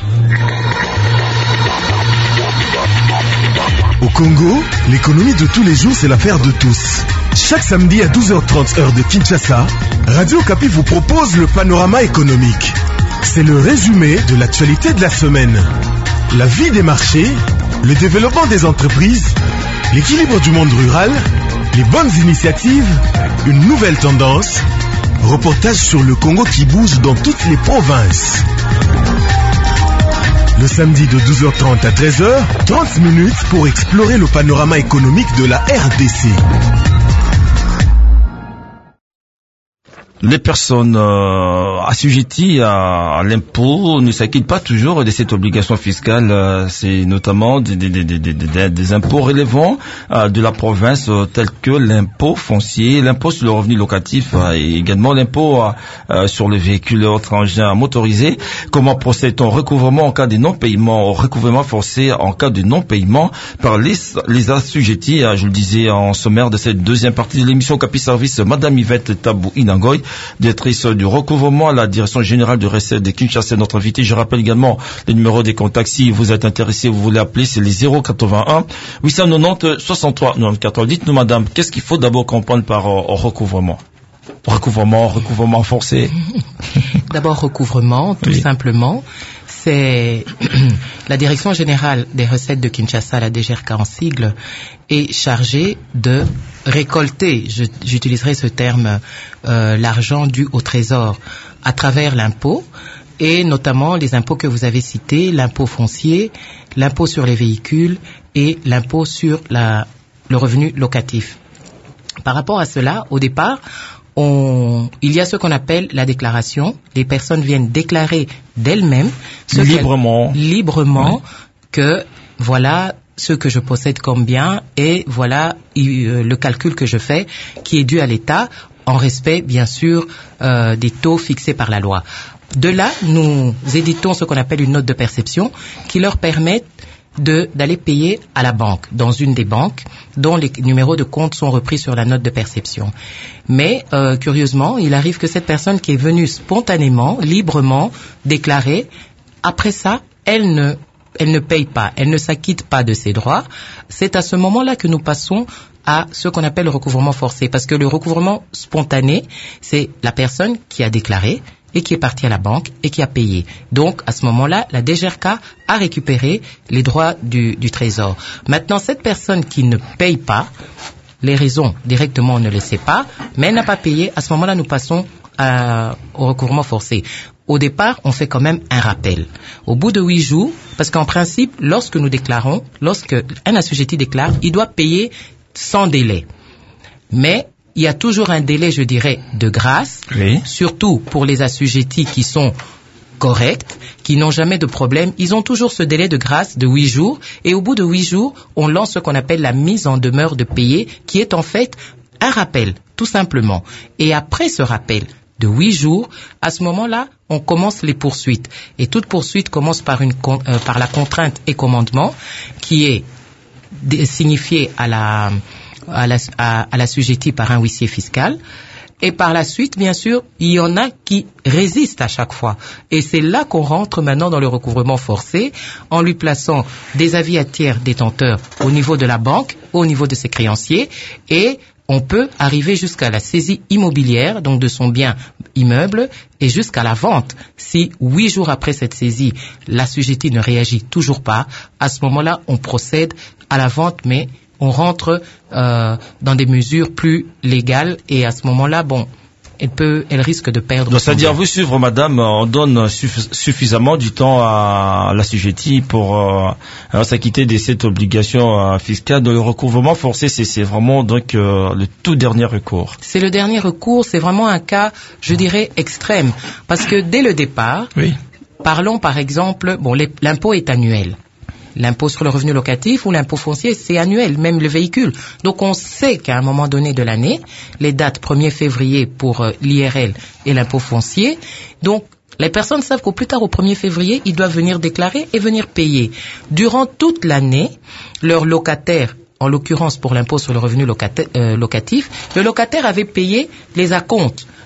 Au Congo, l'économie de tous les jours, c'est l'affaire de tous. Chaque samedi à 12h30 heure de Kinshasa, Radio Okapi vous propose le panorama économique. C'est le résumé de l'actualité de la semaine. La vie des marchés, le développement des entreprises, l'équilibre du monde rural, les bonnes initiatives, une nouvelle tendance, reportage sur le Congo qui bouge dans toutes les provinces. Le samedi de 12h30 à 13h, 30 minutes pour explorer le panorama économique de la RDC. Les personnes assujetties à l'impôt ne s'acquittent pas toujours de cette obligation fiscale. C'est notamment des impôts relevant de la province tels que l'impôt foncier, l'impôt sur le revenu locatif et également l'impôt sur le véhicule et autres engins motorisés. Comment procède-t-on au recouvrement en cas de non-paiement, au recouvrement forcé en cas de non-paiement par les assujettis? Je le disais en sommaire de cette deuxième partie de l'émission Okapi Service, Madame Yvette Tabou Inangoy, directrice du recouvrement à la direction générale de recettes de Kinshasa, notre invité. Je rappelle également le numéro des contacts. Si vous êtes intéressé, vous voulez appeler, c'est les 081 890 63 94. Dites-nous, madame, qu'est-ce qu'il faut d'abord comprendre par recouvrement? Recouvrement forcé. D'abord, recouvrement, tout simplement. C'est la direction générale des recettes de Kinshasa, la DGRK en sigle, est chargée de récolter, j'utiliserai ce terme, l'argent dû au trésor à travers l'impôt, et notamment les impôts que vous avez cités, l'impôt foncier, l'impôt sur les véhicules et l'impôt sur le revenu locatif. Par rapport à cela, au départ, il y a ce qu'on appelle la déclaration. Les personnes viennent déclarer d'elles-mêmes librement que voilà ce que je possède comme bien et voilà le calcul que je fais qui est dû à l'État en respect bien sûr des taux fixés par la loi. De là, nous éditons ce qu'on appelle une note de perception qui leur permet d'aller payer à la banque, dans une des banques dont les numéros de compte sont repris sur la note de perception. Mais curieusement, il arrive que cette personne qui est venue spontanément, librement, déclarer, après ça, elle ne paye pas, elle ne s'acquitte pas de ses droits. C'est à ce moment-là que nous passons à ce qu'on appelle le recouvrement forcé, parce que le recouvrement spontané, c'est la personne qui a déclaré et qui est parti à la banque et qui a payé. Donc, à ce moment-là, la DGRK a récupéré les droits du trésor. Maintenant, cette personne qui ne paye pas, les raisons, directement, on ne le sait pas, mais elle n'a pas payé. À ce moment-là, nous passons au recouvrement forcé. Au départ, on fait quand même un rappel. Au bout de 8 jours, parce qu'en principe, lorsque nous déclarons, lorsque un assujetti déclare, il doit payer sans délai. Mais il y a toujours un délai, je dirais, de grâce, oui. Surtout pour les assujettis qui sont corrects, qui n'ont jamais de problème. Ils ont toujours ce délai de grâce de 8 jours. Et au bout de 8 jours, on lance ce qu'on appelle la mise en demeure de payer, qui est en fait un rappel, tout simplement. Et après ce rappel de 8 jours, à ce moment-là, on commence les poursuites. Et toute poursuite commence par la contrainte et commandement, qui est signifiée à l'assujetti par un huissier fiscal. Et par la suite, bien sûr, il y en a qui résistent à chaque fois. Et c'est là qu'on rentre maintenant dans le recouvrement forcé, en lui plaçant des avis à tiers détenteurs au niveau de la banque, au niveau de ses créanciers, et on peut arriver jusqu'à la saisie immobilière, donc de son bien immeuble, et jusqu'à la vente. Si 8 jours après cette saisie, l'assujetti ne réagit toujours pas, à ce moment-là, on procède à la vente, mais on rentre dans des mesures plus légales et à ce moment-là, bon, elle risque de perdre. Donc, c'est-à-dire, vous suivre, madame, on donne suffisamment du temps à l'assujetti pour s'acquitter de cette obligation fiscale. Donc, le recouvrement forcé, c'est vraiment donc le tout dernier recours. C'est le dernier recours, c'est vraiment un cas, je dirais, extrême. Parce que dès le départ, oui. Parlons par exemple, bon, l'impôt est annuel. L'impôt sur le revenu locatif ou l'impôt foncier, c'est annuel, même le véhicule. Donc on sait qu'à un moment donné de l'année, les dates 1er février pour l'IRL et l'impôt foncier, donc les personnes savent qu'au plus tard, au 1er février, ils doivent venir déclarer et venir payer. Durant toute l'année, leur locataire, en l'occurrence pour l'impôt sur le revenu locatif, le locataire avait payé les acomptes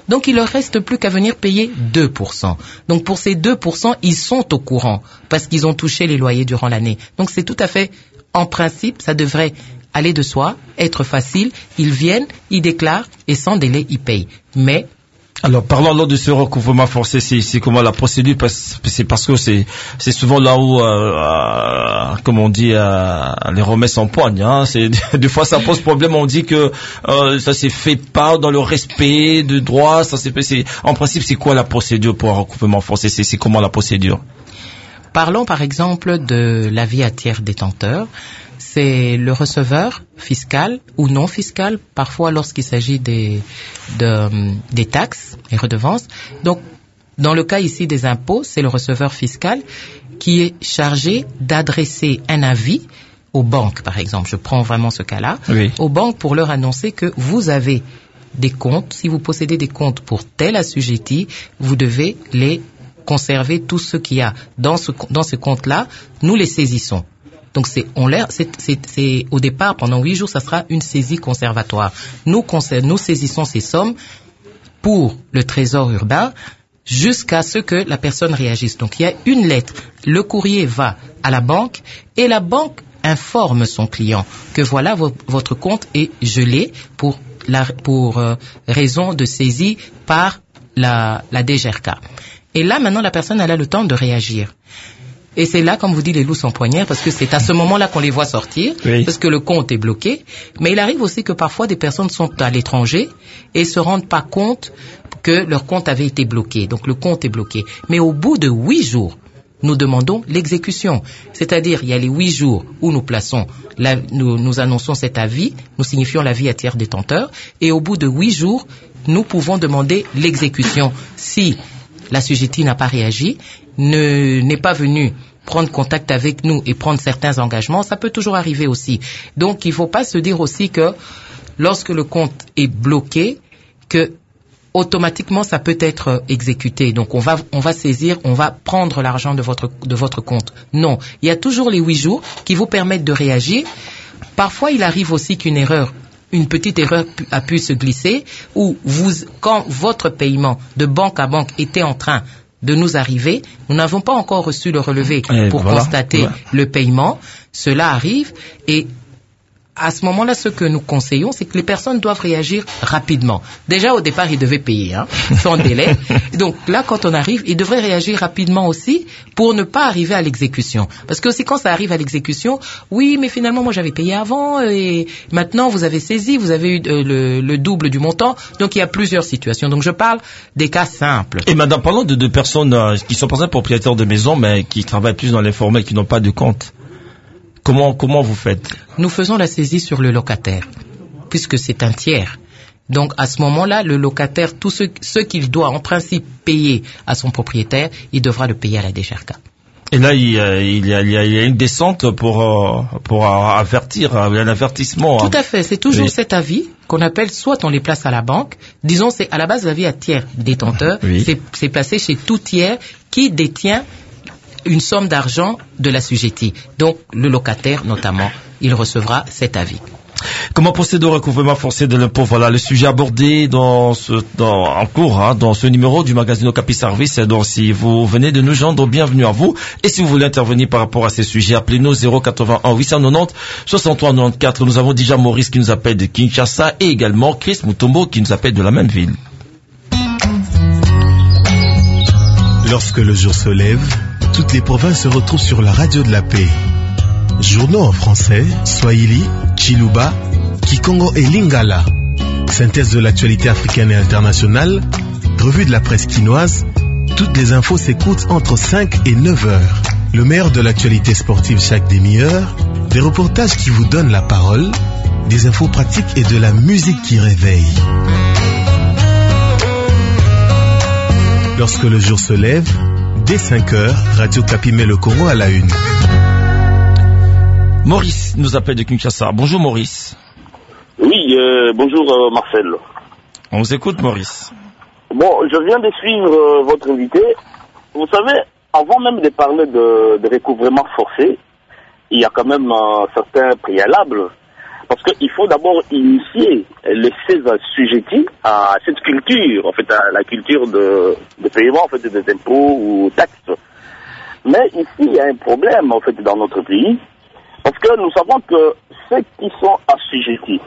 Donc il leur reste plus qu'à venir payer 2%. Donc pour ces 2%, ils sont au courant parce qu'ils ont touché les loyers durant l'année. Donc c'est tout à fait, en principe, ça devrait aller de soi, être facile. Ils viennent, ils déclarent et sans délai, ils payent. Mais alors, parlons alors de ce recouvrement forcé, c'est comment la procédure, c'est parce que c'est souvent là où, comme on dit, les remèdes s'empoignent, hein. Des fois ça pose problème, on dit que, ça s'est fait pas dans le respect de droit, en principe, c'est quoi la procédure pour un recouvrement forcé, c'est comment la procédure? Parlons par exemple de l'avis à tiers détenteur. C'est le receveur fiscal ou non fiscal, parfois lorsqu'il s'agit des taxes et redevances. Donc, dans le cas ici des impôts, c'est le receveur fiscal qui est chargé d'adresser un avis aux banques, par exemple. Je prends vraiment ce cas-là. Oui. Aux banques pour leur annoncer que vous avez des comptes. Si vous possédez des comptes pour tel assujetti, vous devez les conserver, tout ce qu'il y a dans ce compte-là. Nous les saisissons. Donc c'est au départ, pendant 8 jours, ça sera une saisie conservatoire. Nous saisissons ces sommes pour le trésor urbain jusqu'à ce que la personne réagisse. Donc il y a une lettre. Le courrier va à la banque et la banque informe son client que voilà, votre compte est gelé pour raison de saisie par la DGRK. Et là, maintenant, la personne elle a le temps de réagir. Et c'est là, comme vous dites, les loups s'empoignèrent, parce que c'est à ce moment-là qu'on les voit sortir, oui, parce que le compte est bloqué. Mais il arrive aussi que parfois des personnes sont à l'étranger et se rendent pas compte que leur compte avait été bloqué. Donc le compte est bloqué. Mais au bout de 8 jours, nous demandons l'exécution. C'est-à-dire, il y a les 8 jours où nous plaçons, nous annonçons cet avis, nous signifions l'avis à tiers détenteur, et au bout de 8 jours, nous pouvons demander l'exécution. Si l'assujetti n'a pas réagi, n'est pas venu prendre contact avec nous et prendre certains engagements, ça peut toujours arriver aussi. Donc, il ne faut pas se dire aussi que lorsque le compte est bloqué, que automatiquement ça peut être exécuté. Donc, on va saisir, on va prendre l'argent de votre compte. Non, il y a toujours les 8 jours qui vous permettent de réagir. Parfois, il arrive aussi une petite erreur a pu se glisser, où quand votre paiement de banque à banque était en train de nous arriver, nous n'avons pas encore reçu le relevé pour constater le paiement. Cela arrive et à ce moment-là, ce que nous conseillons, c'est que les personnes doivent réagir rapidement. Déjà, au départ, ils devaient payer, sans délai. Donc là, quand on arrive, ils devraient réagir rapidement aussi pour ne pas arriver à l'exécution. Parce que aussi, quand ça arrive à l'exécution, oui, mais finalement, moi, j'avais payé avant et maintenant, vous avez saisi, vous avez eu le double du montant. Donc, il y a plusieurs situations. Donc, je parle des cas simples. Et madame, parlons de personnes qui sont par exemple propriétaires de maisons, mais qui travaillent plus dans l'informel, qui n'ont pas de compte. Comment vous faites? Nous faisons la saisie sur le locataire, puisque c'est un tiers. Donc, à ce moment-là, le locataire, tout ce qu'il doit en principe payer à son propriétaire, il devra le payer à la DGRK. Et là, il y a une descente pour avertir, un avertissement. Tout à fait. C'est toujours cet avis qu'on appelle, soit on les place à la banque. Disons, c'est à la base l'avis à tiers détenteur. Oui. C'est placé chez tout tiers qui détient une somme d'argent de l'assujetti. Donc, le locataire, notamment, il recevra cet avis. Comment procéder au recouvrement forcé de l'impôt? Voilà le sujet abordé en cours, dans ce numéro du magazine Okapi Service. Donc, si vous venez de nous joindre, bienvenue à vous. Et si vous voulez intervenir par rapport à ces sujets, appelez-nous 081 890 63 94. Nous avons déjà Maurice qui nous appelle de Kinshasa et également Chris Mutombo qui nous appelle de la même ville. Lorsque le jour se lève, toutes les provinces se retrouvent sur la radio de la paix. Journaux en français, Swahili, Chiluba, Kikongo et Lingala. Synthèse de l'actualité africaine et internationale, revue de la presse quinoise, toutes les infos s'écoutent entre 5 et 9 heures. Le meilleur de l'actualité sportive chaque demi-heure, des reportages qui vous donnent la parole, des infos pratiques et de la musique qui réveille. Lorsque le jour se lève, dès 5 heures, Radio Okapi met le Congo à la une. Maurice nous appelle de Kinshasa. Bonjour Maurice. Oui, bonjour Marcel. On vous écoute Maurice. Bon, je viens de suivre votre invité. Vous savez, avant même de parler de recouvrement forcé, il y a quand même un certain préalable. Parce Parce qu'il faut d'abord initier ces assujettis à cette culture, en fait, à la culture de paiement, en fait, des impôts ou taxes. Mais ici, il y a un problème, en fait, dans notre pays, parce que nous savons que ceux qui sont assujettis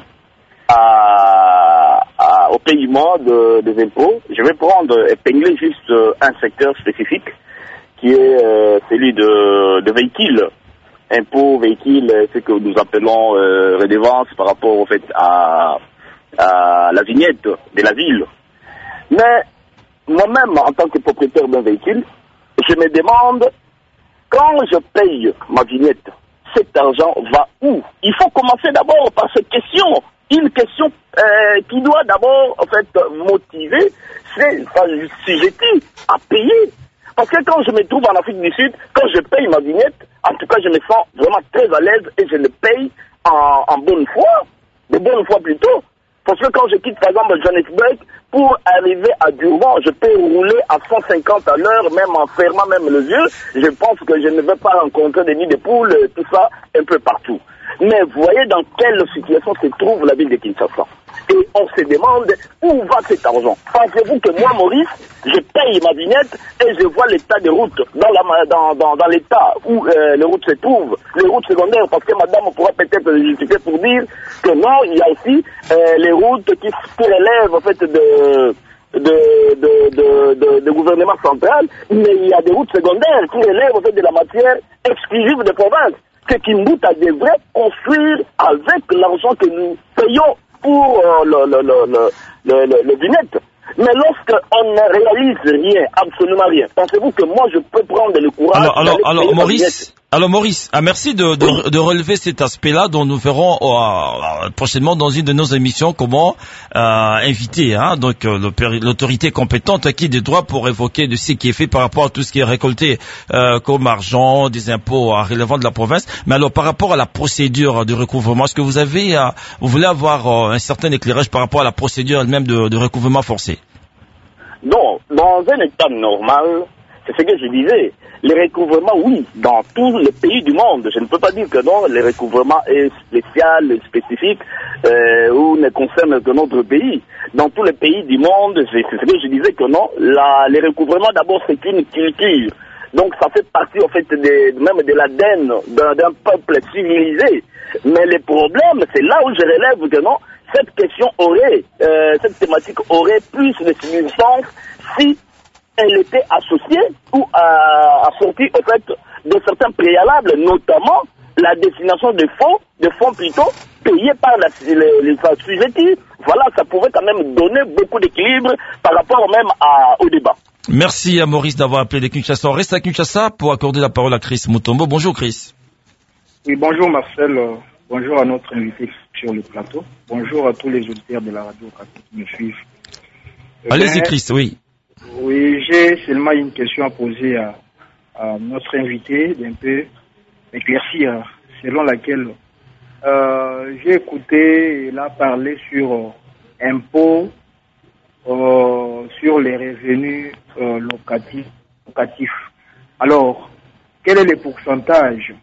au paiement des impôts, je vais épingler juste un secteur spécifique, qui est celui de véhicules. Impôts, véhicules, ce que nous appelons redevance par rapport au fait à la vignette de la ville. Mais moi-même, en tant que propriétaire d'un véhicule, je me demande, quand je paye ma vignette, cet argent va où? Il faut commencer d'abord par cette question. Une question qui doit d'abord en fait motiver ces assujettis à payer. Parce que quand je me trouve en Afrique du Sud, quand je paye ma vignette, en tout cas je me sens vraiment très à l'aise et je le paye en bonne foi, de bonne foi plutôt. Parce que quand je quitte par exemple Johannesburg, pour arriver à Durban, je peux rouler à 150 à l'heure, même en fermant même les yeux. Je pense que je ne vais pas rencontrer des nids de poules, tout ça, un peu partout. Mais voyez dans quelle situation se trouve la ville de Kinshasa. Et on se demande où va cet argent. Pensez-vous que moi, Maurice, je paye ma vignette et je vois l'état des routes dans l'état où les routes se trouvent, les routes secondaires, parce que madame pourra peut-être justifier pour dire que non, il y a aussi les routes qui relèvent en fait de gouvernement central, mais il y a des routes secondaires qui relèvent en fait de la matière exclusive des provinces. Que Kimbuta devrait construire avec l'argent que nous payons pour le vignette. Mais lorsqu'on ne réalise rien, absolument rien, pensez-vous que moi je peux prendre le courage Alors Maurice, merci de relever cet aspect-là dont nous verrons prochainement dans une de nos émissions comment inviter donc l'autorité compétente qui des droits pour évoquer de ce qui est fait par rapport à tout ce qui est récolté comme argent, des impôts relevant de la province. Mais alors par rapport à la procédure de recouvrement, est-ce que vous voulez avoir un certain éclairage par rapport à la procédure elle-même de recouvrement forcé? Non, dans un état normal, c'est ce que je disais. Les recouvrements, oui, dans tous les pays du monde. Je ne peux pas dire que non, le recouvrement est spécial, spécifique, ou ne concerne que notre pays. Dans tous les pays du monde, c'est ce que je disais que non, les recouvrements d'abord c'est une culture. Donc ça fait partie en fait même de l'ADN d'un peuple civilisé. Mais le problème, c'est là où je relève que non, cette question cette thématique aurait plus de substance si elle était associée ou assortie au fait de certains préalables, notamment la destination de fonds plutôt payés par les assujettis. Voilà, ça pouvait quand même donner beaucoup d'équilibre par rapport même au débat. Merci à Maurice d'avoir appelé de Kinshasa. On reste à Kinshasa pour accorder la parole à Chris Mutombo. Bonjour Chris. Oui, bonjour Marcel. Bonjour à notre invité sur le plateau. Bonjour à tous les auditeurs de la radio qui me suivent. Allez-y Chris, oui. Oui, j'ai seulement une question à poser à notre invité, d'un peu éclaircir, selon laquelle j'ai écouté, il a parlé sur impôts, sur les revenus locatifs. Alors, quel est le pourcentage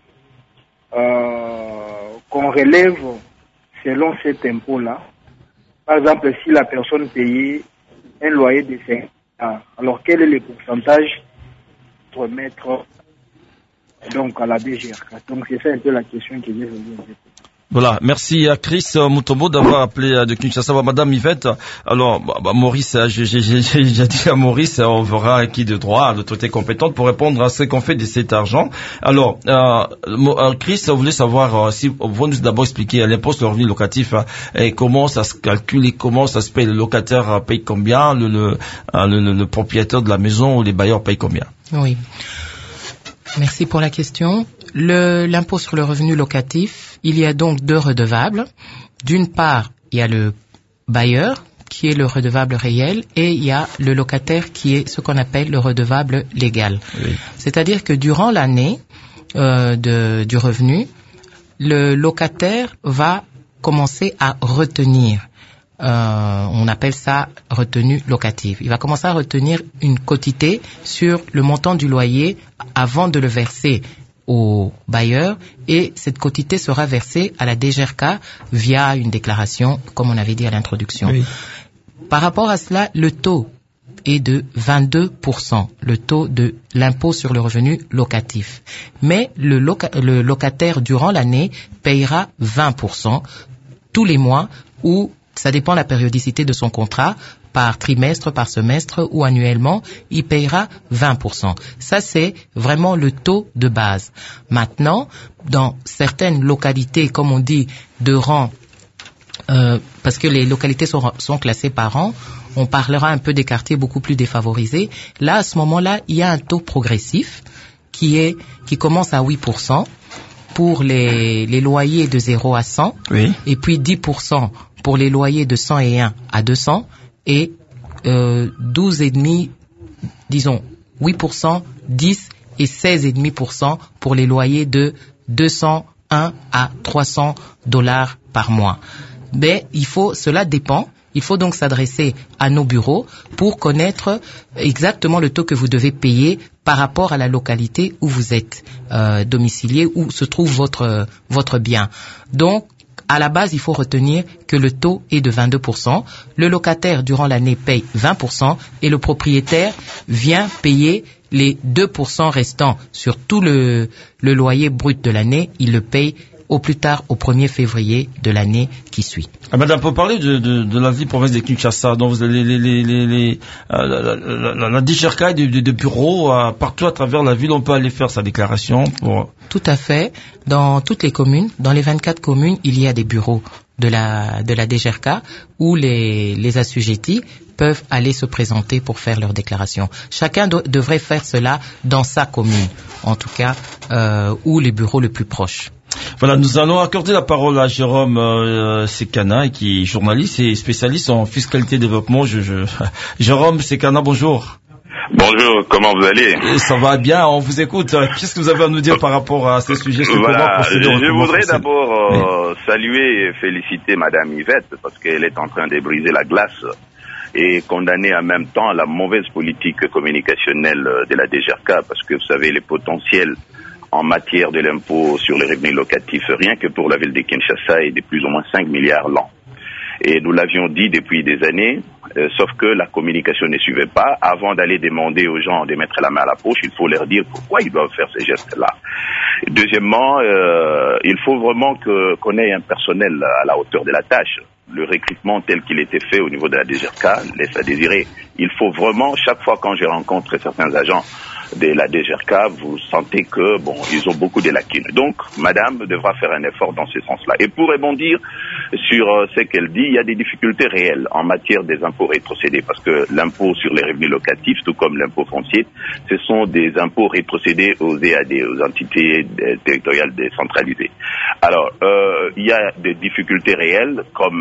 qu'on relève selon cet impôt-là? Par exemple, si la personne payait un loyer de 5 ans, alors quel est le pourcentage pour mettre donc à la DGRK? Donc c'est ça un peu la question que j'ai voulu poser. Voilà, merci à Chris Mutombo d'avoir appelé de Kinshasa. Madame Yvette, alors Maurice, j'ai dit à Maurice, on verra qui de droit, l'autorité compétente pour répondre à ce qu'on fait de cet argent. Alors, Chris, vous voulez savoir si vous nous d'abord expliquer l'impôt sur le revenu locatif et comment ça se calcule et comment ça se paye. Le locataire paye combien, le propriétaire de la maison ou les bailleurs payent combien? Oui. Merci pour la question. L'impôt sur le revenu locatif, il y a donc deux redevables. D'une part, il y a le bailleur, qui est le redevable réel, et il y a le locataire, qui est ce qu'on appelle le redevable légal. Oui. C'est-à-dire que durant l'année du revenu, le locataire va commencer à retenir. On appelle ça retenue locative. Il va commencer à retenir une quotité sur le montant du loyer avant de le verser au bailleur et cette quotité sera versée à la DGRK via une déclaration, comme on avait dit à l'introduction. Oui. Par rapport à cela, le taux est de 22%, le taux de l'impôt sur le revenu locatif. Mais le locataire, durant l'année, payera 20% tous les mois, ou ça dépend de la périodicité de son contrat, par trimestre, par semestre ou annuellement, il payera 20%. Ça, c'est vraiment le taux de base. Maintenant, dans certaines localités, comme on dit, de rang, parce que les localités sont classées par rang, on parlera un peu des quartiers beaucoup plus défavorisés. Là, à ce moment-là, il y a un taux progressif qui commence à 8% pour les loyers de 0 à 100, oui. Et puis 10% pour les loyers de 101 à 200, et 12,5%, disons 8%, 10 et 16,5% pour les loyers de 201 à $300 par mois. Mais cela dépend. Il faut donc s'adresser à nos bureaux pour connaître exactement le taux que vous devez payer par rapport à la localité où vous êtes domicilié, où se trouve votre bien. Donc, à la base, il faut retenir que le taux est de 22%. Le locataire, durant l'année, paye 20% et le propriétaire vient payer les 2% restants sur tout le loyer brut de l'année. Il le paye au plus tard au 1er février de l'année qui suit. Madame, pour parler de la ville province de Kinshasa, donc vous avez la DGRK des bureaux partout à travers la ville, on peut aller faire sa déclaration pour... Tout à fait. Dans toutes les communes, dans les 24 communes, il y a des bureaux de la DGRK où les assujettis peuvent aller se présenter pour faire leur déclaration. Chacun devrait faire cela dans sa commune, en tout cas, ou les bureaux les plus proches. Voilà, nous allons accorder la parole à Jérôme Sekana, qui est journaliste et spécialiste en fiscalité et développement. Jérôme Sekana, bonjour. Bonjour, comment vous allez? Ça va bien, on vous écoute. Qu'est-ce que vous avez à nous dire par rapport à ces sujets? Voilà, je voudrais d'abord saluer et féliciter Madame Yvette, parce qu'elle est en train de briser la glace et condamner en même temps la mauvaise politique communicationnelle de la DGRK, parce que vous savez, les potentiels en matière de l'impôt sur les revenus locatifs, rien que pour la ville de Kinshasa, est de plus ou moins 5 milliards l'an. Et nous l'avions dit depuis des années, sauf que la communication ne suivait pas. Avant d'aller demander aux gens de mettre la main à la poche, il faut leur dire pourquoi ils doivent faire ces gestes-là. Deuxièmement, il faut vraiment qu'on ait un personnel à la hauteur de la tâche. Le recrutement tel qu'il était fait au niveau de la DGRK laisse à désirer. Il faut vraiment, chaque fois quand je rencontre certains agents de la DGRK, vous sentez que, ils ont beaucoup de lacunes. Donc, madame devra faire un effort dans ce sens-là. Et pour rebondir sur ce qu'elle dit, il y a des difficultés réelles en matière des impôts rétrocédés, parce que l'impôt sur les revenus locatifs, tout comme l'impôt foncier, ce sont des impôts rétrocédés aux EAD, aux entités territoriales décentralisées. Alors, il y a des difficultés réelles, comme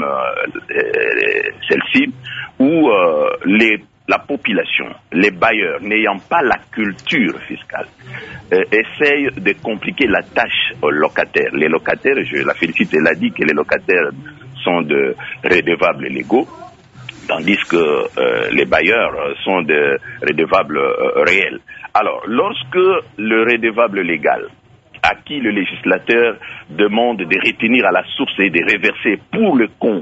celle-ci, où la population, les bailleurs, n'ayant pas la culture fiscale, essayent de compliquer la tâche aux locataires. Les locataires, je la félicite, elle a dit que les locataires sont de redevables légaux, tandis que les bailleurs sont de redevables réels. Alors, lorsque le redevable légal, à qui le législateur demande de retenir à la source et de reverser pour le compte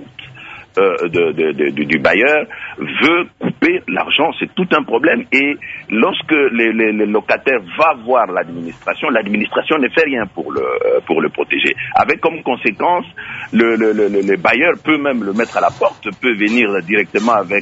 du bailleur, veut couper l'argent, c'est tout un problème. Et lorsque le locataire va voir l'administration ne fait rien pour le protéger. Avec comme conséquence, le bailleur peut même le mettre à la porte, peut venir directement avec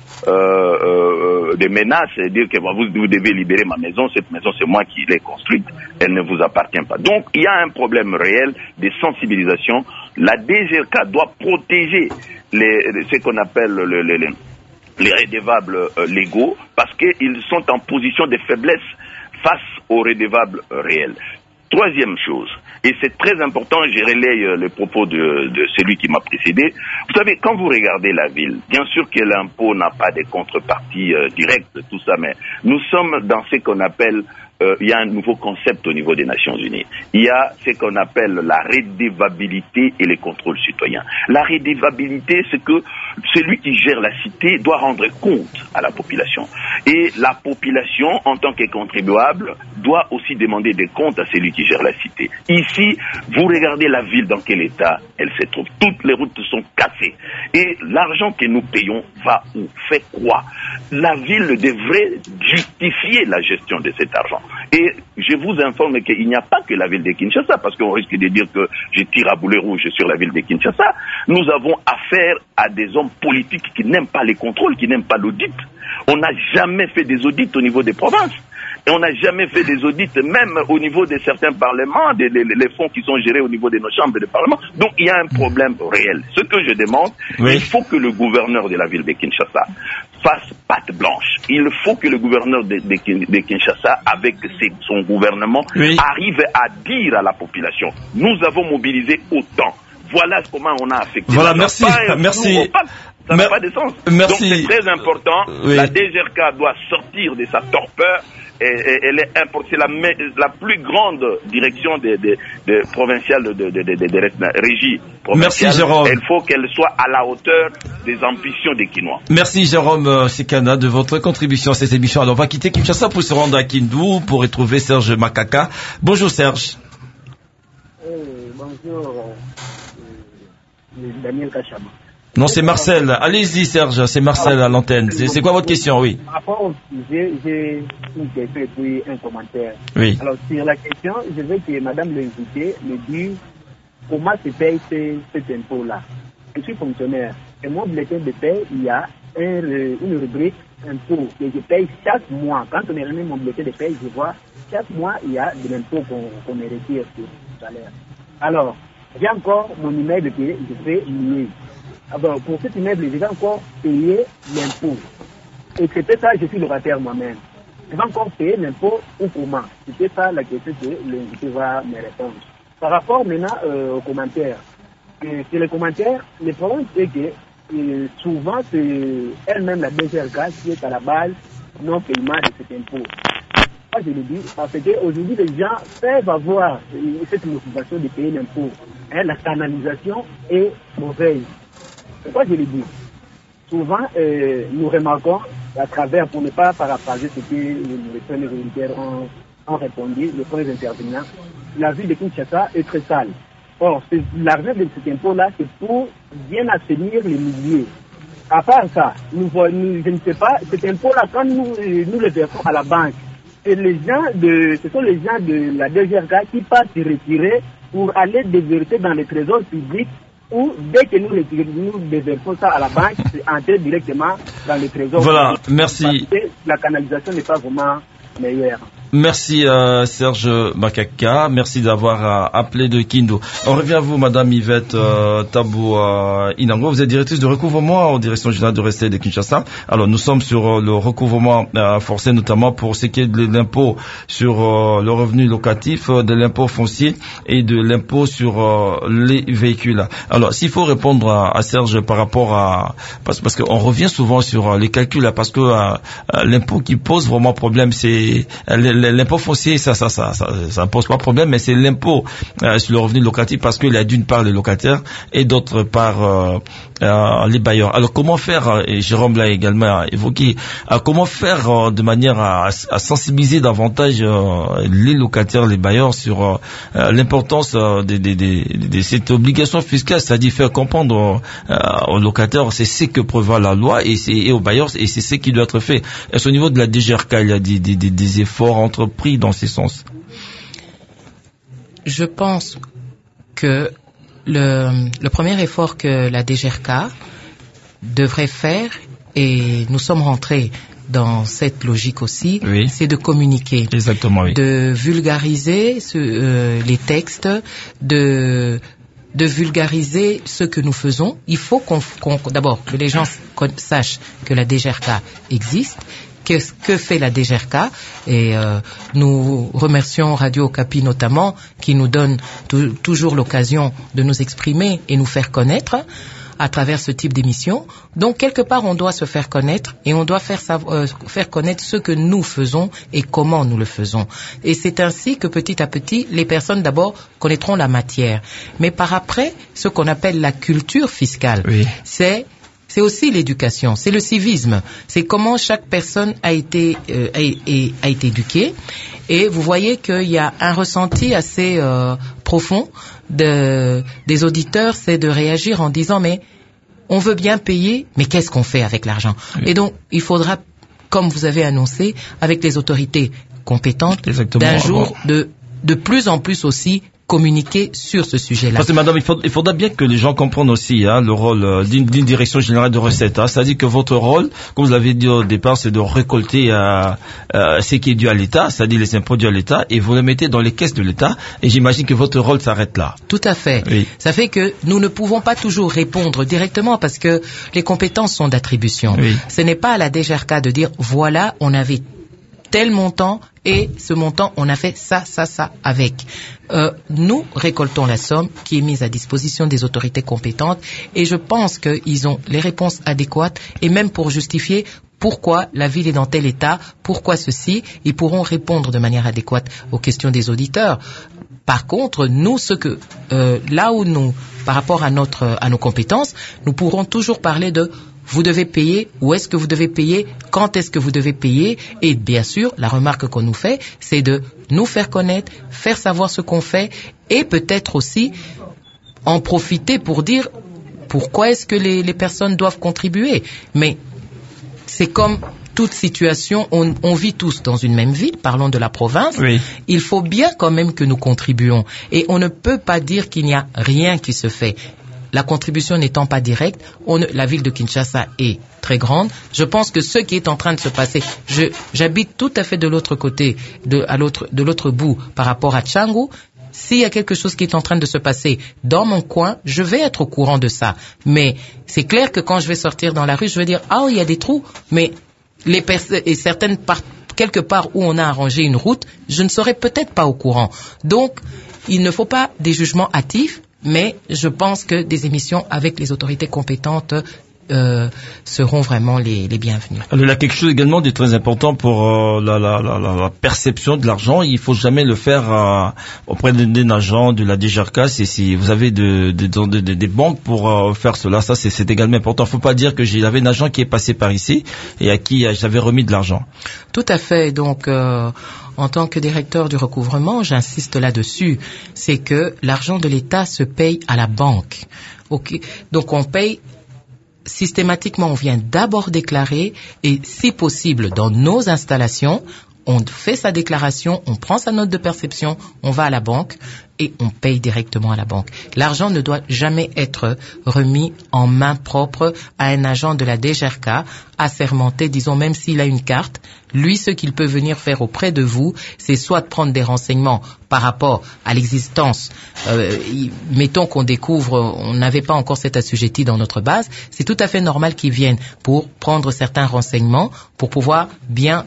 des menaces et dire que vous devez libérer ma maison, cette maison c'est moi qui l'ai construite, elle ne vous appartient pas. Donc il y a un problème réel de sensibilisation. La DGRK doit protéger ce qu'on appelle les redevables légaux, parce qu'ils sont en position de faiblesse face aux redevables réels. Troisième chose, et c'est très important, je relaye les propos de celui qui m'a précédé. Vous savez, quand vous regardez la ville, bien sûr que l'impôt n'a pas de contrepartie directe, tout ça, mais nous sommes dans ce qu'on appelle, il y a un nouveau concept au niveau des Nations Unies. Il y a ce qu'on appelle la redevabilité et les contrôles citoyens. La redevabilité, c'est que celui qui gère la cité doit rendre compte à la population. Et la population, en tant que contribuable, doit aussi demander des comptes à celui qui gère la cité. Ici, vous regardez la ville dans quel état elle se trouve. Toutes les routes sont cassées. Et l'argent que nous payons va où? Fait quoi? La ville devrait justifier la gestion de cet argent. Et je vous informe qu'il n'y a pas que la ville de Kinshasa, parce qu'on risque de dire que je tire à boulet rouge sur la ville de Kinshasa. Nous avons affaire à des hommes politiques qui n'aiment pas les contrôles, qui n'aiment pas l'audit. On n'a jamais fait des audits au niveau des provinces. Et on n'a jamais fait des audits, même au niveau de certains parlements, les fonds qui sont gérés au niveau de nos chambres de parlement. Donc il y a un problème réel. Ce que je demande, il faut que le gouverneur de la ville de Kinshasa fasse patte blanche. Il faut que le gouverneur de Kinshasa, avec son gouvernement, arrive à dire à la population, nous avons mobilisé autant. Voilà comment on a affecté. Voilà, merci. Ça n'a pas de sens. Merci. Donc c'est très important. La DGRK doit sortir de sa torpeur. Elle est c'est la plus grande direction de provinciale de régie provinciale. Merci Jérôme. Il faut qu'elle soit à la hauteur des ambitions des Kinois. Merci Jérôme Sekana de votre contribution à cette émission. Alors on va quitter Kinshasa pour se rendre à Kindu pour retrouver Serge Makaka. Bonjour Serge. Bonjour Daniel Kachama. Non, c'est Marcel. Allez-y, Serge, c'est Marcel à l'antenne. C'est quoi votre question, oui? Par rapport au sujet, j'ai une question et puis un commentaire. Oui. Alors, sur la question, je veux que Madame l'invité me dise comment se paye cet impôt-là. Je suis fonctionnaire. Et mon bulletin de paie, il y a une rubrique impôt que je paye chaque mois. Quand on est remis mon bulletin de paie, je vois chaque mois, il y a de l'impôt qu'on me retire sur le salaire. Alors, j'ai encore mon immeuble que je fais louer. Alors, pour cet immeuble, je vais encore payer l'impôt. Et c'était ça, je suis locataire moi-même. Je vais encore payer l'impôt ou comment? C'était ça la question que l'invité va me répondre. Par rapport maintenant aux commentaires. Sur les commentaires, le problème c'est que souvent c'est elle-même la DGRK qui est à la base non-paiement de cet impôt. Moi je le dis parce qu'aujourd'hui les gens peuvent avoir cette motivation de payer l'impôt. La canalisation est mauvaise. Pourquoi je le dis? Souvent, nous remarquons à travers, pour ne pas paraphraser ce que les premiers militaires ont répondu, les premiers intervenants, la ville de Kinshasa est très sale. Or, l'argent de cet impôt-là, c'est pour bien assainir les milieux. À part ça, je ne sais pas, cet impôt-là, quand nous le versons à la banque, ce sont les gens de la DGRK qui partent se retirer pour aller déverser dans les trésors publics ou dès que nous déversons ça à la banque, c'est entré directement dans le trésor. Voilà, merci. Parce que la canalisation n'est pas vraiment meilleure. Merci Serge Makaka, merci d'avoir appelé de Kindu. On revient à vous, Madame Yvette Tabou Inango. Vous êtes directrice de recouvrement en direction générale de recette de Kinshasa. Alors nous sommes sur le recouvrement forcé, notamment pour ce qui est de l'impôt sur le revenu locatif, de l'impôt foncier et de l'impôt sur les véhicules. Alors s'il faut répondre à Serge par rapport à parce qu'on revient souvent sur les calculs, parce que l'impôt qui pose vraiment problème, c'est l'impôt foncier, ça pose pas problème, mais c'est l'impôt sur le revenu locatif, parce qu'il y a d'une part les locataires et d'autre part les bailleurs. Alors comment faire, et Jérôme l'a également évoqué, comment faire de manière à sensibiliser davantage les locataires, les bailleurs sur l'importance de cette obligation fiscale, c'est-à-dire faire comprendre aux locataires c'est ce que prévoit la loi et aux bailleurs, et c'est ce qui doit être fait. Est-ce au niveau de la DGRK, il y a des efforts entrepris dans ce sens? Je pense que le premier effort que la DGRK devrait faire, et nous sommes rentrés dans cette logique aussi, c'est de communiquer. Exactement, oui. De vulgariser les textes, de vulgariser ce que nous faisons. Il faut d'abord que les gens sachent que la DGRK existe. Que fait la DGRK? Et nous remercions Radio Okapi notamment, qui nous donne toujours l'occasion de nous exprimer et nous faire connaître à travers ce type d'émission. Donc quelque part on doit se faire connaître et on doit faire connaître ce que nous faisons et comment nous le faisons. Et c'est ainsi que petit à petit les personnes d'abord connaîtront la matière. Mais par après, ce qu'on appelle la culture fiscale, c'est c'est aussi l'éducation, c'est le civisme, c'est comment chaque personne a été éduquée. Et vous voyez qu'il y a un ressenti assez profond des auditeurs, c'est de réagir en disant mais on veut bien payer, mais qu'est-ce qu'on fait avec l'argent? Et donc il faudra, comme vous avez annoncé, avec les autorités compétentes, d'un jour de plus en plus aussi communiquer sur ce sujet-là. Parce que madame, il faudra bien que les gens comprennent aussi le rôle d'une direction générale de recettes. C'est-à-dire que votre rôle, comme vous l'avez dit au départ, c'est de récolter ce qui est dû à l'État, c'est-à-dire les impôts dus à l'État, et vous le mettez dans les caisses de l'État. Et j'imagine que votre rôle s'arrête là. Tout à fait. Oui. Ça fait que nous ne pouvons pas toujours répondre directement parce que les compétences sont d'attribution. Oui. Ce n'est pas à la DGRK de dire voilà, on avait tel montant et ce montant, on a fait ça avec. Nous récoltons la somme qui est mise à disposition des autorités compétentes et je pense qu'ils ont les réponses adéquates et même pour justifier pourquoi la ville est dans tel état, pourquoi ceci, ils pourront répondre de manière adéquate aux questions des auditeurs. Par contre, nous, là où nous, par rapport à nos compétences, nous pourrons toujours parler de vous devez payer, où est-ce que vous devez payer, quand est-ce que vous devez payer, et bien sûr, la remarque qu'on nous fait, c'est de nous faire connaître, faire savoir ce qu'on fait, et peut-être aussi en profiter pour dire pourquoi est-ce que les personnes doivent contribuer. Mais c'est comme toute situation, on vit tous dans une même ville, parlons de la province, oui. Il faut bien quand même que nous contribuons, et on ne peut pas dire qu'il n'y a rien qui se fait. La contribution n'étant pas directe, la ville de Kinshasa est très grande. Je pense que ce qui est en train de se passer, j'habite tout à fait de l'autre côté, de l'autre bout par rapport à Tchangu. S'il y a quelque chose qui est en train de se passer dans mon coin, je vais être au courant de ça. Mais c'est clair que quand je vais sortir dans la rue, je vais dire il y a des trous, mais quelque part où on a arrangé une route, je ne serai peut-être pas au courant. Donc, il ne faut pas des jugements hâtifs. Mais je pense que des émissions avec les autorités compétentes seront vraiment les bienvenues. Alors, il y a quelque chose également de très important pour la perception de l'argent. Il faut jamais le faire auprès d'un agent de la DGRK. Si vous avez des banques pour faire cela, ça c'est également important. Il ne faut pas dire que j'avais un agent qui est passé par ici et à qui j'avais remis de l'argent. Tout à fait. Donc en tant que directeur du recouvrement, j'insiste là-dessus, c'est que l'argent de l'État se paye à la banque. Okay. Donc on paye systématiquement, on vient d'abord déclarer et si possible dans nos installations, on fait sa déclaration, on prend sa note de perception, on va à la banque et on paye directement à la banque. L'argent ne doit jamais être remis en main propre à un agent de la DGRK assermenté, disons même s'il a une carte. Lui, ce qu'il peut venir faire auprès de vous, c'est soit de prendre des renseignements par rapport à l'existence. Mettons qu'on découvre, on n'avait pas encore cet assujetti dans notre base, c'est tout à fait normal qu'ils viennent pour prendre certains renseignements, pour pouvoir bien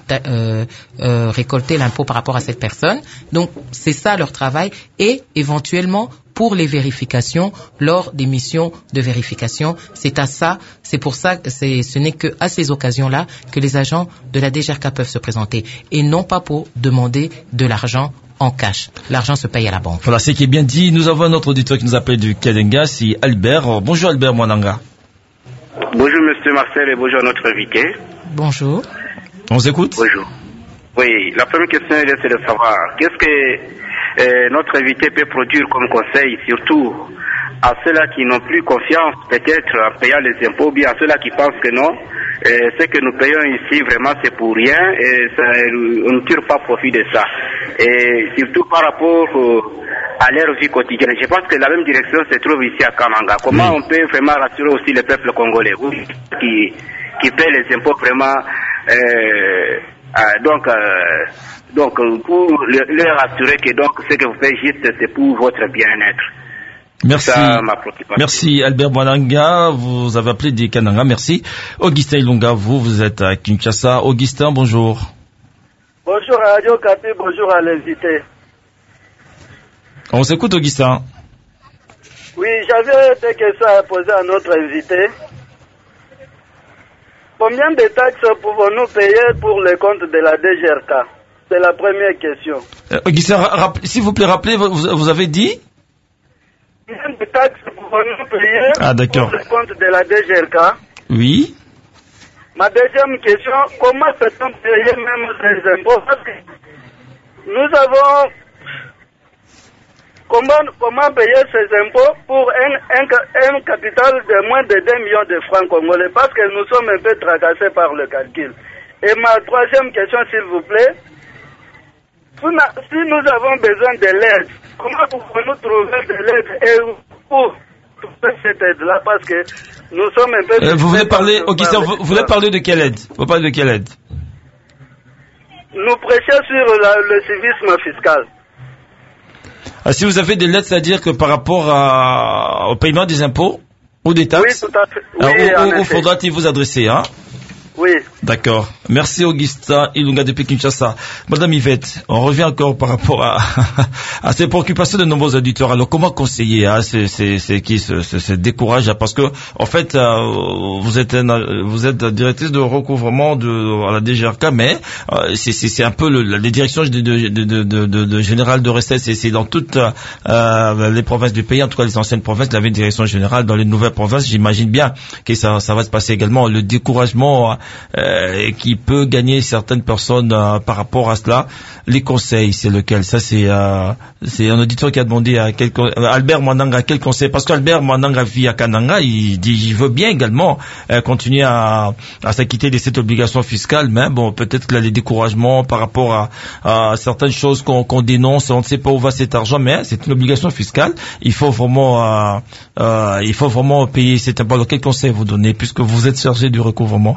récolter l'impôt par rapport à cette personne. Donc, c'est ça leur travail et éventuellement pour les vérifications, lors des missions de vérification, c'est pour ça que ce n'est que à ces occasions-là que les agents de la DGRK peuvent se présenter et non pas pour demander de l'argent en cash. L'argent se paye à la banque. Voilà, c'est qui est bien dit. Nous avons un autre auditeur qui nous appelle du Kadenga, c'est Albert. Bonjour Albert Mwananga. Bonjour Monsieur Marcel et bonjour à notre invité. Bonjour. On vous écoute. Bonjour. Oui, la première question c'est de savoir qu'est-ce que notre invité peut produire comme conseil, surtout à ceux-là qui n'ont plus confiance peut-être en payant les impôts, bien à ceux-là qui pensent que non, ce que nous payons ici vraiment c'est pour rien et on ne tire pas profit de ça. Et surtout par rapport à leur vie quotidienne. Je pense que la même direction se trouve ici à Kananga. Comment on peut vraiment rassurer aussi le peuple congolais qui paie les impôts vraiment donc pour leur assurer que donc ce que vous faites juste c'est pour votre bien-être. Merci. Merci Albert Mwananga, vous avez appelé des Kananga, merci. Augustin Ilunga, vous êtes à Kinshasa. Augustin, bonjour. Bonjour à Radio Kapi, bonjour à l'invité. On s'écoute Augustin. Oui, j'avais des questions à poser à notre invité. Combien de taxes pouvons-nous payer pour le compte de la DGRK? C'est la première question. Augustin, s'il vous plaît, rappelez, vous avez dit? Combien de taxes pouvons-nous payer pour le compte de la DGRK? Oui. Ma deuxième question, comment peut-on payer même ces impôts? Parce que nous avons... Comment payer ces impôts pour un capital de moins de 2 millions de francs congolais? Parce que nous sommes un peu tracassés par le calcul. Et ma troisième question, s'il vous plaît, si nous avons besoin de l'aide, comment pouvons-nous trouver de l'aide et où trouver cette aide-là? Parce que nous sommes un peu... vous voulez parler, vous voulez parler de quelle aide? Vous parlez de quelle aide? Nous prêchons sur le civisme fiscal. Si vous avez des lettres, c'est-à-dire que par rapport au paiement des impôts ou des taxes, oui, tout à fait. Oui, où faudra-t-il vous adresser, hein? Oui. D'accord. Merci Augustin Ilunga depuis Kinshasa. Madame Yvette, on revient encore par rapport à ces préoccupations de nombreux auditeurs. Alors comment conseiller c'est qui se décourage, parce que en fait vous êtes directrice de recouvrement à la DGRK, mais c'est un peu les directions de générale de recettes, c'est dans toutes les provinces du pays, en tout cas les anciennes provinces, il y avait une direction générale. Dans les nouvelles provinces, j'imagine bien que ça va se passer également. Le découragement qui peut gagner certaines personnes par rapport à cela. Les conseils, c'est lequel? Ça, c'est un auditeur qui a demandé à Albert Mandanga quel conseil, parce qu'Albert Mandanga vit à Kananga, il dit il veut bien également continuer à s'acquitter de cette obligation fiscale, mais bon, peut-être qu'il a des découragements par rapport à certaines choses qu'on dénonce, on ne sait pas où va cet argent, mais c'est une obligation fiscale. Il faut vraiment payer cet impôt. Alors, quel conseil vous donnez, puisque vous êtes chargé du recouvrement?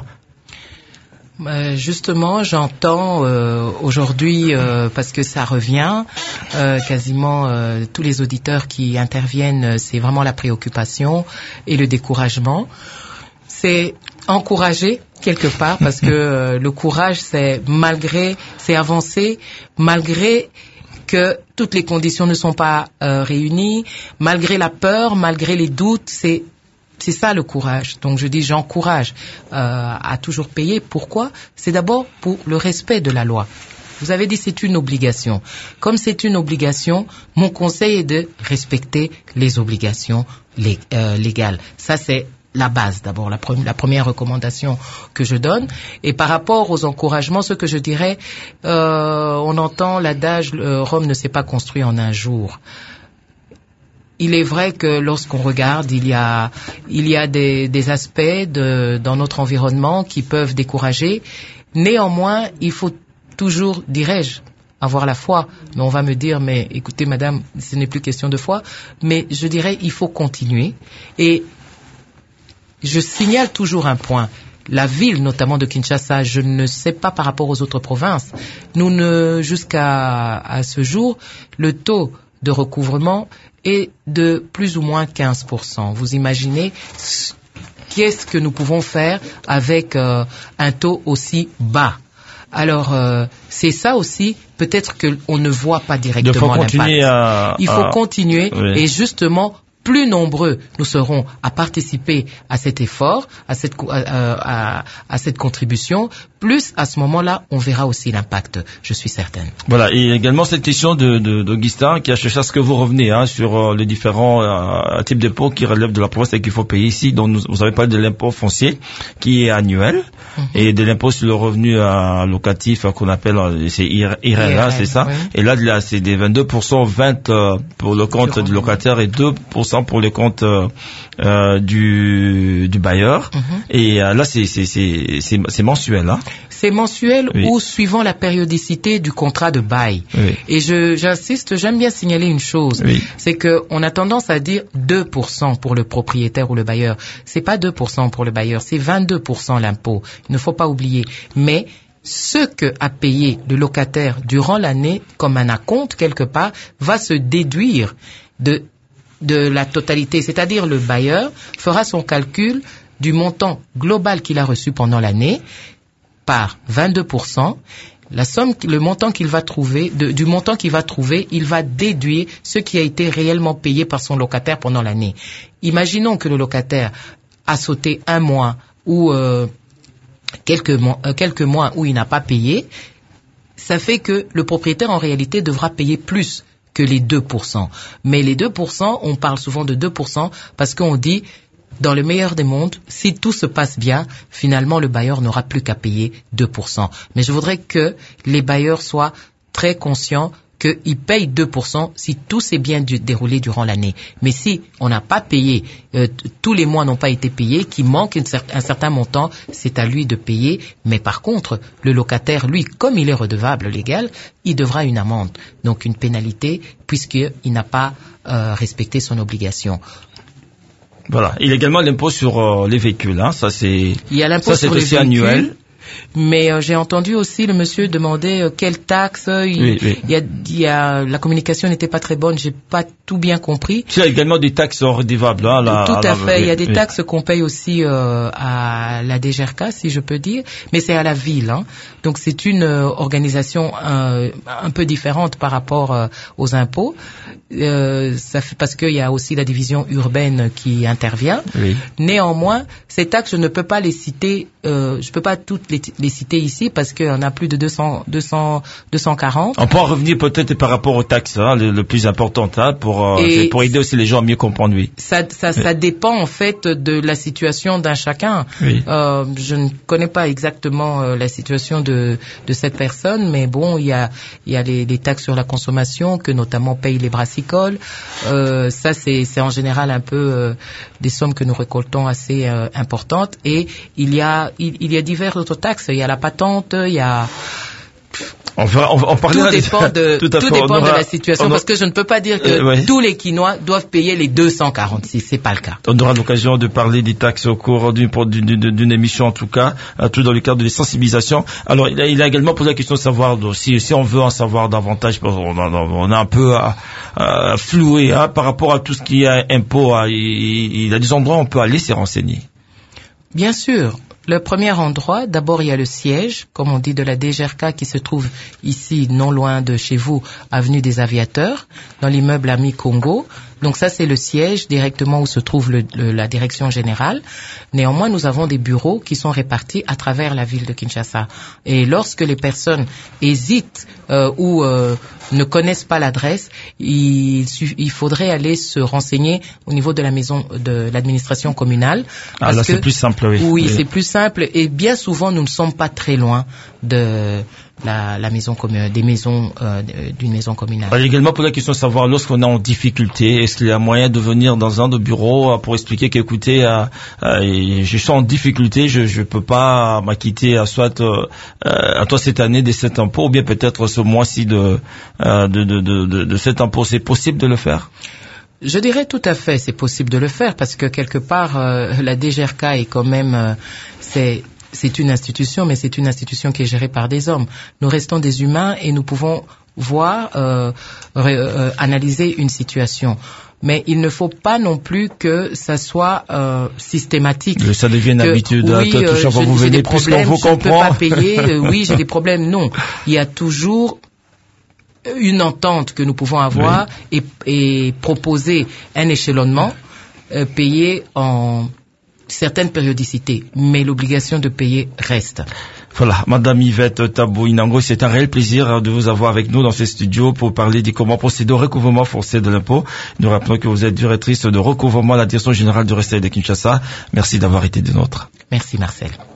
Justement, j'entends aujourd'hui, parce que ça revient, quasiment tous les auditeurs qui interviennent, c'est vraiment la préoccupation et le découragement. C'est encourager quelque part, parce que le courage, c'est avancer malgré que toutes les conditions ne sont pas réunies, malgré la peur, malgré les doutes, c'est ça le courage. Donc je dis j'encourage à toujours payer. Pourquoi? C'est d'abord pour le respect de la loi. Vous avez dit c'est une obligation. Comme c'est une obligation, mon conseil est de respecter les obligations légales. Ça c'est la base d'abord, la première recommandation que je donne. Et par rapport aux encouragements, ce que je dirais, on entend l'adage Rome ne s'est pas construit en un jour. Il est vrai que lorsqu'on regarde, il y a des aspects dans notre environnement qui peuvent décourager. Néanmoins, il faut toujours, dirais-je, avoir la foi. Mais on va me dire, mais écoutez madame, ce n'est plus question de foi. Mais je dirais, il faut continuer. Et je signale toujours un point. La ville, notamment de Kinshasa, je ne sais pas par rapport aux autres provinces. Jusqu'à ce jour, le taux de recouvrement est de plus ou moins 15%. Vous imaginez qu'est-ce que nous pouvons faire avec un taux aussi bas? Alors, c'est ça aussi, peut-être qu'on ne voit pas directement l'impact. Il faut continuer oui. Et justement, plus nombreux nous serons à participer à cet effort, à cette contribution, plus à ce moment-là, on verra aussi l'impact, je suis certaine. Voilà, et également cette question d'Augustin qui a cherché à ce que vous reveniez sur les différents types d'impôts qui relèvent de la province et qu'il faut payer ici. Donc vous avez parlé de l'impôt foncier qui est annuel et de l'impôt sur le revenu locatif qu'on appelle c'est IRL, c'est ça. Oui. Et là c'est des 22%, 20 pour le compte du locataire et 2% pour le compte du bailleur. Et là c'est mensuel, hein. C'est mensuel oui. Ou suivant la périodicité du contrat de bail. Oui. Et j'insiste, j'aime bien signaler une chose, oui. C'est que on a tendance à dire 2% pour le propriétaire ou le bailleur. C'est pas 2% pour le bailleur, c'est 22% l'impôt. Il ne faut pas oublier. Mais ce que a payé le locataire durant l'année, comme un acompte quelque part, va se déduire de la totalité. C'est-à-dire le bailleur fera son calcul du montant global qu'il a reçu pendant l'année par 22%, le montant qu'il va trouver, du montant qu'il va trouver, il va déduire ce qui a été réellement payé par son locataire pendant l'année. Imaginons que le locataire a sauté un mois ou quelques mois où il n'a pas payé, ça fait que le propriétaire en réalité devra payer plus que les 2%. Mais les 2%, on parle souvent de 2% parce qu'on dit dans le meilleur des mondes, si tout se passe bien, finalement, le bailleur n'aura plus qu'à payer 2%. Mais je voudrais que les bailleurs soient très conscients qu'ils payent 2% si tout s'est bien déroulé durant l'année. Mais si on n'a pas payé, tous les mois n'ont pas été payés, qu'il manque un certain montant, c'est à lui de payer. Mais par contre, le locataire, lui, comme il est redevable légal, il devra une amende, donc une pénalité, puisqu'il n'a pas respecté son obligation. Voilà. Il y a également l'impôt sur les véhicules. Hein. Ça, c'est, il y a l'impôt sur les véhicules. Annuel. Mais j'ai entendu aussi le monsieur demander quelle taxe. Il y a la communication n'était pas très bonne. J'ai pas tout bien compris. Il y a également des taxes redevables. Hein, tout à fait. Il y a des taxes qu'on paye aussi à la DGRK, si je peux dire, mais c'est à la ville. Hein. Donc c'est une organisation un peu différente par rapport aux impôts. Ça fait parce qu'il y a aussi la division urbaine qui intervient. Oui. Néanmoins, ces taxes, je ne peux pas les citer. Je peux pas toutes les citer ici parce qu'on a plus de 240. On peut en revenir peut-être par rapport aux taxes, hein, le plus important, hein, pour aider aussi les gens à mieux comprendre. Oui. Ça dépend en fait de la situation d'un chacun. Oui. Je ne connais pas exactement la situation de cette personne, mais bon, il y a les taxes sur la consommation que notamment payent les brassicoles. Ça c'est en général un peu des sommes que nous récoltons assez importantes. Et il y a diverses autres taxes. Il y a la patente, il y a... On tout dépend de la situation, parce que je ne peux pas dire que tous les Quinois doivent payer les 246, c'est pas le cas. On aura l'occasion de parler des taxes au cours d'une émission, en tout cas, tout dans le cadre des sensibilisations. Alors, il a également posé la question de savoir, si on veut en savoir davantage, on a un peu floué par rapport à tout ce qui est impôt. Il y a des endroits où on peut aller se renseigner. Bien sûr. Le premier endroit, d'abord il y a le siège, comme on dit, de la DGRK qui se trouve ici, non loin de chez vous, avenue des Aviateurs, dans l'immeuble Ami Congo. Donc ça c'est le siège directement où se trouve la direction générale. Néanmoins, nous avons des bureaux qui sont répartis à travers la ville de Kinshasa. Et lorsque les personnes hésitent ou ne connaissent pas l'adresse, il faudrait aller se renseigner au niveau de la maison de l'administration communale. Là c'est plus simple, oui. Oui, c'est plus simple et bien souvent nous ne sommes pas très loin de la maison commune, des maisons d'une maison communale. Il y a également pour la question de savoir lorsqu'on est en difficulté, est-ce qu'il y a moyen de venir dans un de bureaux pour expliquer qu'écoutez, je suis en difficulté, je peux pas m'acquitter soit à toi cette année de cet impôt ou bien peut-être ce mois-ci de cet impôt. C'est possible de le faire? Je dirais tout à fait, c'est possible de le faire parce que quelque part la DGRK est quand même c'est une institution, mais c'est une institution qui est gérée par des hommes. Nous restons des humains et nous pouvons voir, analyser une situation. Mais il ne faut pas non plus que ça soit systématique. Ça devient une habitude. Oui, j'ai des problèmes, je ne peux pas payer. Oui, j'ai des problèmes. Non, il y a toujours une entente que nous pouvons avoir et proposer un échelonnement payé en certaines périodicités, mais l'obligation de payer reste. Voilà, Madame Yvette Tabou Inango, c'est un réel plaisir de vous avoir avec nous dans ces studios pour parler de comment procéder au recouvrement forcé de l'impôt. Nous rappelons que vous êtes directrice de recouvrement à la Direction générale du Restauration de Kinshasa. Merci d'avoir été des nôtres. Merci Marcel.